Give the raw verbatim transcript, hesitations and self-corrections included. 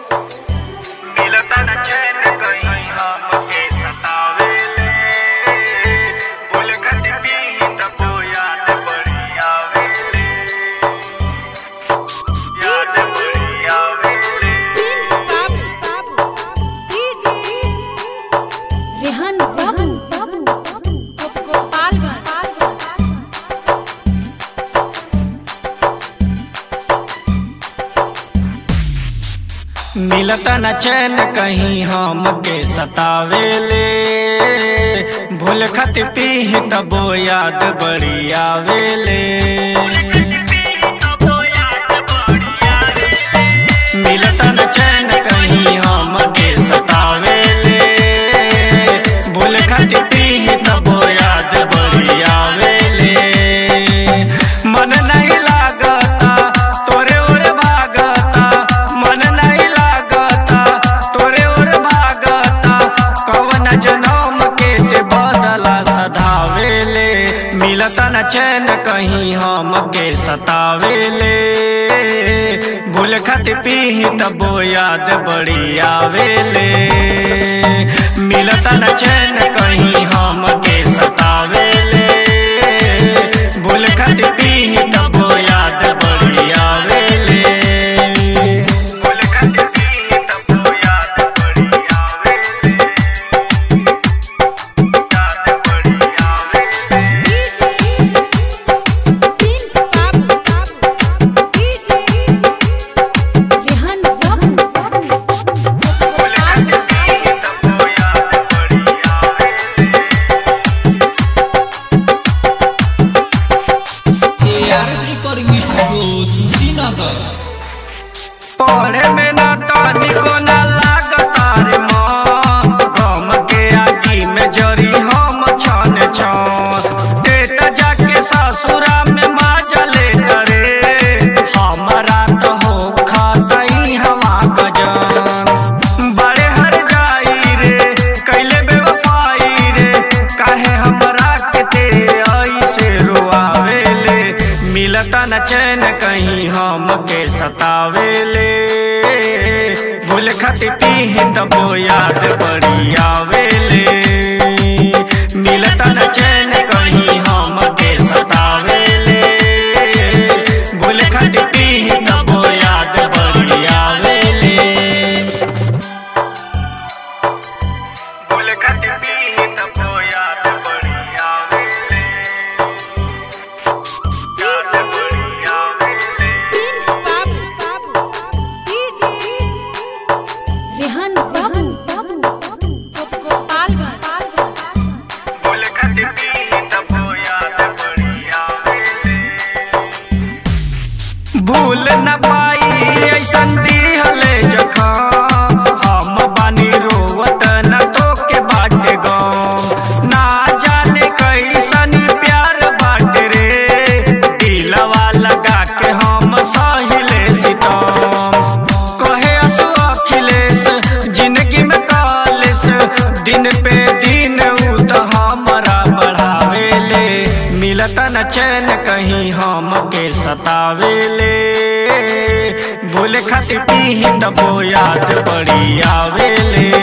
मिलता न चैन कहीं हमके सतावेले, बोल खत पी तबो याद बड़ी आवेले, याद बड़ी आवेले। रेहान बाबू गोपालगंज। मिलता न चैन कहीं हमके सतावेले, भूल खत पी तबो याद बड़ी आवेले, मिलता न चैन कहीं हमके सतावेले, भूल खत पी तबो याद बड़ी आवेले। मन नहीं लागता तोरे ओर भागता, मन नहीं लागता तोरे ओर भागता, कवन जनम के ते बदला सधावेले, मिलता न चैन कहीं हमके सतावेले, भूल खत पी तबो याद बड़ी आवेले, मिलता न चैन कहीं हमके सतावेले, भूल खत पी तबो याद बड़ी आवेले, भूल खत पी तबो याद बड़ी आवेले, याद बड़ी आवेले। पढ़े में ना तनिको ना लागता रे मन, गम के आगी में जरी हम छन छन, देत जाके ससुरा में माजले करे, हमारा तो हो खातई हवा गजन, बड़े हर जाई रे कैले बेवफाई रे, काहे हमरा के ते ऐसे रोआवेले, मिलता न चैन कहीं हमके सतावेले, भूल खत पी तबो याद बड़ी आवेले, मिलता न चैन कहीं हमके सतावेले, भूल खत पी तबो याद बड़ी आवेले, भूल खत पी तबो याद बड़ी आवेले, याद बड़ी आवेले। रेहान बाबू गोपालगंज। बोल खत पी तबो याद बड़ी आवेले, भूल न पाई ऐसन दिहले जखम, हम बानी रोवत न तोके बाटे गम, ना जाने कैसन प्यार बाटे रे, दिलवा लगा के हम सहिले सितम, कहे असु अखिलेश जिंदगी में कालेश, दिन पे दिन उ तो हमरा बढ़ावेले, मिलता न चैन कहीं हमके सतावेले, भूल खत पी तबो याद बड़ी आवेले,